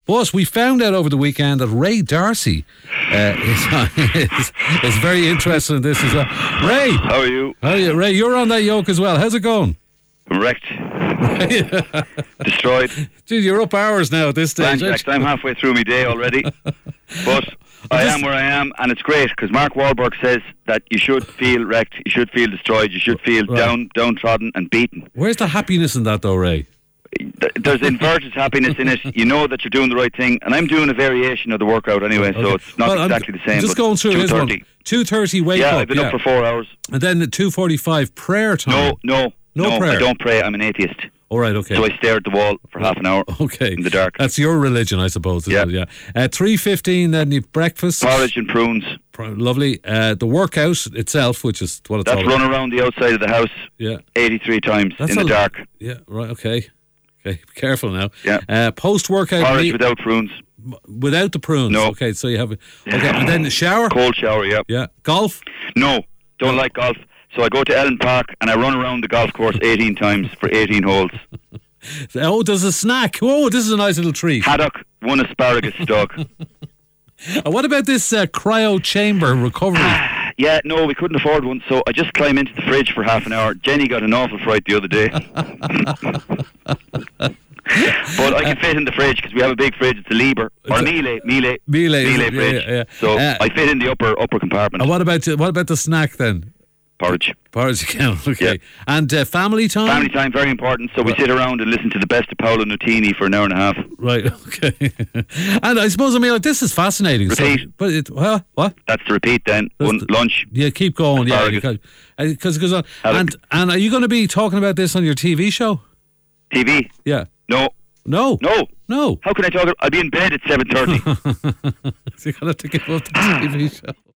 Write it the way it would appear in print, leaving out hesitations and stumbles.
But we found out over the weekend that Ray Darcy is very interested in this as well. Ray! How are you? How are you? Ray, you're on that yoke as well. How's it going? I'm wrecked. Destroyed. Dude, you're up hours now at this stage. I'm halfway through my day already. But I am where I am, and it's great because Mark Wahlberg says that you should feel wrecked, you should feel destroyed, you should feel downtrodden and beaten. Where's the happiness in that though, Ray? There's inverted happiness in it. You know that you're doing the right thing, and I'm doing a variation of the workout anyway, so it's not exactly the same. Just going through his one. 2:30 wake up. Yeah, I've been up for 4 hours. And then at 2:45 prayer time. No, prayer. I don't pray. I'm an atheist. All right, okay. So I stare at the wall for half an hour. Okay. In the dark. That's your religion, I suppose. Yeah. 3:15, then you've breakfast. Porridge and prunes. Lovely. The workout itself, which is what it's all about. That's run around the outside of the house. Yeah. 83 times in the dark. Yeah. Right. Okay. Okay. Be careful now. Yeah. Post-workout. Porridge without prunes. Without the prunes. No. Okay. So you have and then the shower. Cold shower. Yeah. Yeah. Golf. No. Don't like golf. So I go to Ellen Park and I run around the golf course 18 times for 18 holes. Oh, there's a snack. Oh, this is a nice little treat. Haddock, one asparagus stock. What about this cryo chamber recovery? Yeah, no, we couldn't afford one, so I just climb into the fridge for half an hour. Jenny got an awful fright the other day. But I can fit in the fridge because we have a big fridge. It's a Liebherr or a Miele fridge. Yeah. So I fit in the upper compartment. And what about the snack then? Porridge again, okay. Yeah. And family time? Family time, very important. So we sit around and listen to the best of Paolo Nutini for an hour and a half. Right, okay. And I suppose, this is fascinating. Repeat. So, what? That's the repeat then. Lunch. Yeah, keep going. Because it goes on. And are you going to be talking about this on your TV show? TV? Yeah. No. No. How can I talk? I'll be in bed at 7:30. So you're going to have to give up the TV show.